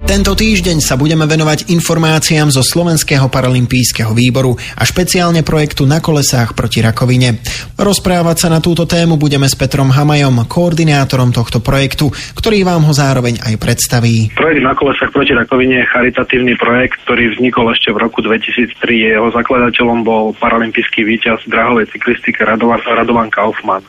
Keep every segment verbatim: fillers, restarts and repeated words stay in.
Tento týždeň sa budeme venovať informáciám zo Slovenského paralympijského výboru a špeciálne projektu Na kolesách proti rakovine. Rozprávať sa na túto tému budeme s Petrom Hamajom, koordinátorom tohto projektu, ktorý vám ho zároveň aj predstaví. Projekt Na kolesách proti rakovine je charitatívny projekt, ktorý vznikol ešte v roku dvetisíctri. Jeho zakladateľom bol paralympijský víťaz drahovej cyklistike Radovan, Radovan Kaufmann.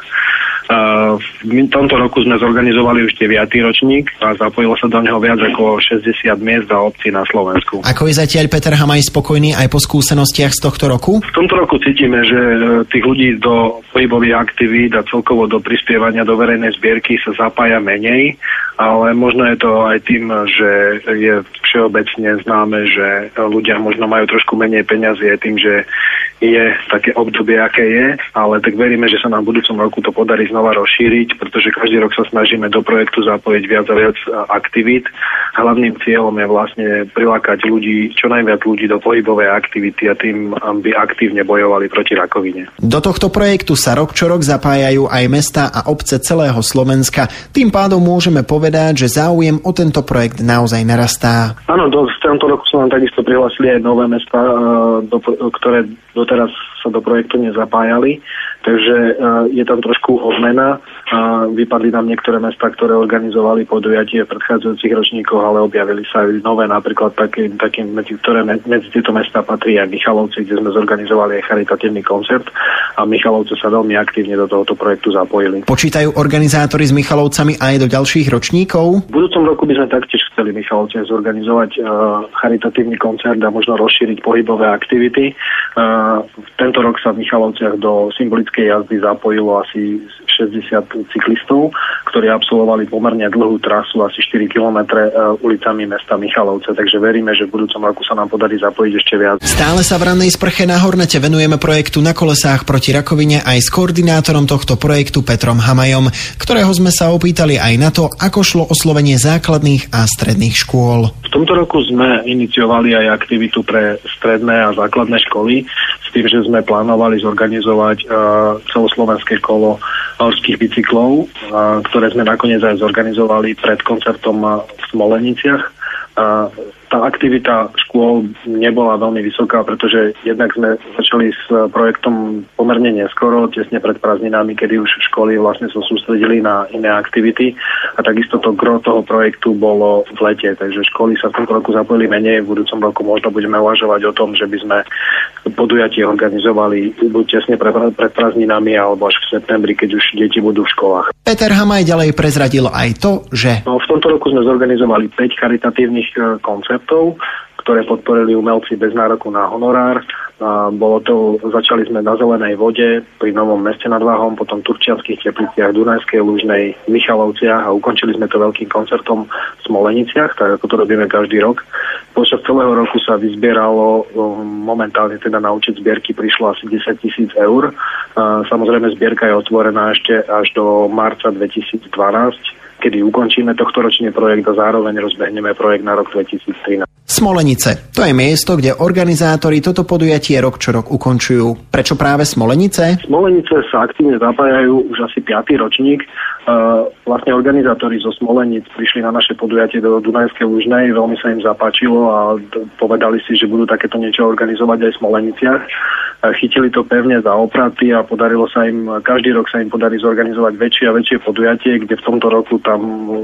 V tomto roku sme zorganizovali už deviaty ročník a zapojilo sa do neho viac ako šesťdesiat miest a obcí na Slovensku. Ako je zatiaľ Peter Hamaj spokojný aj po skúsenostiach z tohto roku? V tomto roku cítime, že tých ľudí do pohybových aktivít a celkovo do prispievania do verejnej zbierky sa zapája menej, ale možno je to aj tým, že je všeobecne známe, že ľudia možno majú trošku menej peňazí tým, že je také obdobie, aké je, ale tak veríme, že sa nám v budúcom roku to podarí znova rozšíriť, pretože každý rok sa snažíme do projektu zapojiť viac a viac aktivít. Hlavným cieľom je vlastne prilákať ľudí, čo najviac ľudí do pohybovej aktivity a tým, aby aktívne bojovali proti rakovine. Do tohto projektu sa rok čo rok zapájajú aj mestá a obce celého Slovenska. Tým pádom môžeme povedať, že záujem o tento projekt naozaj narastá. Áno, do, v tomto roku sa nám takisto prihlásili aj nové mestá, do, ktoré doteraz sa do projektu nezapájali, takže je tam trošku obmena. Vypadli nám niektoré mestá, ktoré organizovali podujatie v predchádzajúcich ročníkoch, ale objavili sa aj nové, napríklad také, také medzi, ktoré medzi tieto mestá patrí aj Michalovce, kde sme zorganizovali aj charitatívny koncert a Michalovce sa veľmi aktívne do tohoto projektu zapojili. Počítajú organizátori s Michalovcami aj do ďalších ročníkov? V budúcom roku by sme taktiež chceli Michalovce zorganizovať uh, charitatívny koncert a možno rozšíriť pohybové aktivity. Uh, tento rok sa v Michalovciach do symbolickej jazdy zapojilo asi šesťdesiat cyklistov, ktorí absolvovali pomerne dlhú trasu, asi štyri kilometre ulicami mesta Michalovce, takže veríme, že v budúcom roku sa nám podarí zapojiť ešte viac. Stále sa v rannej sprche na Hornete venujeme projektu Na kolesách proti rakovine aj s koordinátorom tohto projektu Petrom Hamajom, ktorého sme sa opýtali aj na to, ako šlo oslovenie základných a stredných škôl. V tomto roku sme iniciovali aj aktivitu pre stredné a základné školy s tým, že sme plánovali zorganizovať uh, celoslovenské kolo horských bicyklov, uh, ktoré sme nakoniec aj zorganizovali pred koncertom uh, v Smoleniciach. Uh, tá aktivita škôl nebola veľmi vysoká, pretože jednak sme začali s projektom pomerne neskoro, tesne pred prázdninami, kedy už školy vlastne sa sústredili na iné aktivity a takisto to gro toho projektu bolo v lete, takže školy sa v tomto roku zapojili menej, v budúcom roku možno budeme uvažovať o tom, že by sme podujatie organizovali buď tesne pred, pred prázdninami alebo až v septembri, keď už deti budú v školách. Peter Hamaj ďalej prezradil aj to, že no, v tomto roku sme zorganizovali päť charitatívnych koncertov, ktoré podporili umelci bez nároku na honorár. A bolo to, začali sme na Zelenej vode pri Novom Meste nad Váhom, potom Turčianskych Tepliciach, Dunajskej Lužnej, Michalovciach a ukončili sme to veľkým koncertom v Smoleniciach, tak ako to robíme každý rok. Počas celého roku sa vyzbieralo, momentálne teda na účet zbierky prišlo asi desať tisíc eur. Samozrejme zbierka je otvorená ešte až do marca dvetisícdvanásť, kedy ukončíme tohtoročný projekt a zároveň rozbehneme projekt na rok dvetisíctrinásť. Smolenice. To je miesto, kde organizátori toto podujatie rok čo rok ukončujú. Prečo práve Smolenice? Smolenice sa aktívne zapájajú už asi piaty ročník. Uh, vlastne organizátori zo Smolenic prišli na naše podujatie do Dunajskej Lužnej, veľmi sa im zapáčilo a d- povedali si, že budú takéto niečo organizovať aj v Smoleniciach. Uh, chytili to pevne za opraty a podarilo sa im, každý rok sa im podarí zorganizovať väčšie a väčšie podujatie, kde v tomto roku tam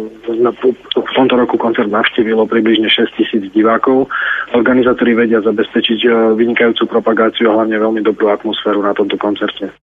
v tomto roku koncert navštívilo približne šesť tisíc divákov. Organizátori vedia zabezpečiť vynikajúcu propagáciu a hlavne veľmi dobrú atmosféru na tomto koncerte.